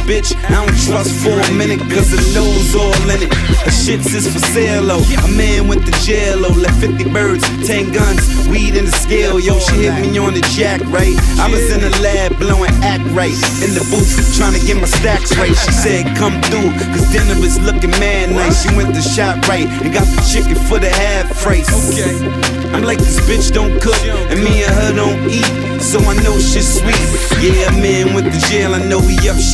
bitch, I don't trust for a minute, cause the nose all in it. The shits is for sale, oh. A man went to jail, oh. Left 50 birds, 10 guns, weed in the scale, yo. She hit me on the jack, right? I was in the lab blowing act right, in the booth trying to get my stacks right. She said come through, cause dinner is looking mad nice. She went to shop right and got the chicken for the half price. I'm like, this bitch don't cook and me and her don't eat, so I know shit's sweet. Yeah, man went to jail, I know he up.